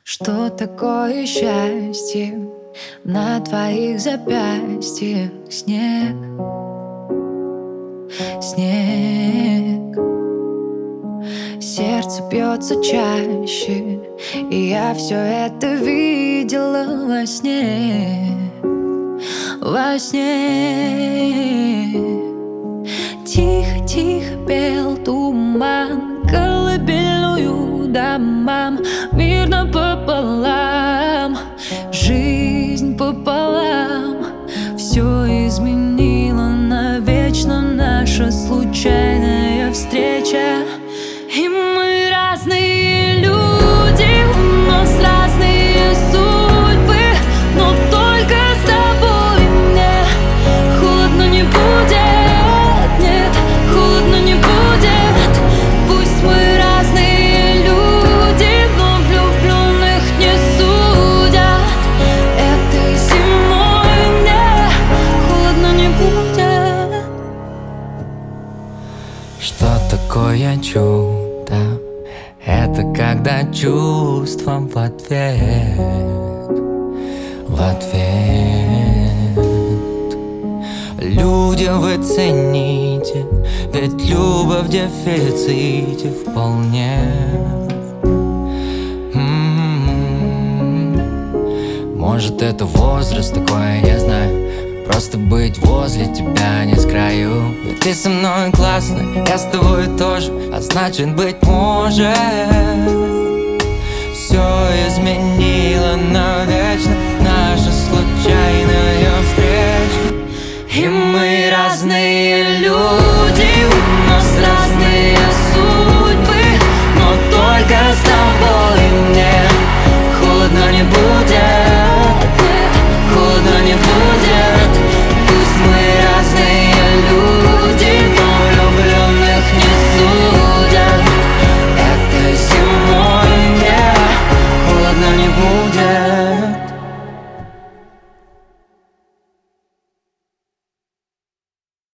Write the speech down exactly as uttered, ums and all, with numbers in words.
Что такое счастье? На твоих запястьях снег, снег. Сердце бьется чаще, и я все это видела во сне, во сне. Тихо-тихо пел туман колыбельную домам, мирно пополам, жизнь пополам. Все изменило навечно наша случайная встреча. И мы разные люди, у нас разные судьбы, но только с тобой мне холодно не будет, нет, холодно не будет. Пусть мы разные люди, но влюбленных не судят. Этой зимой мне холодно не будет. Что такое чудо? Это когда чувством в ответ, в ответ. Люди, вы цените, ведь любовь в дефиците вполне. М-м-м. Может, это возраст такой, я знаю. Просто быть возле тебя не с краю. Ведь ты со мной классно, я с тобой тоже, а значит, быть может, все изменило навечно наша случайная встреча. И мы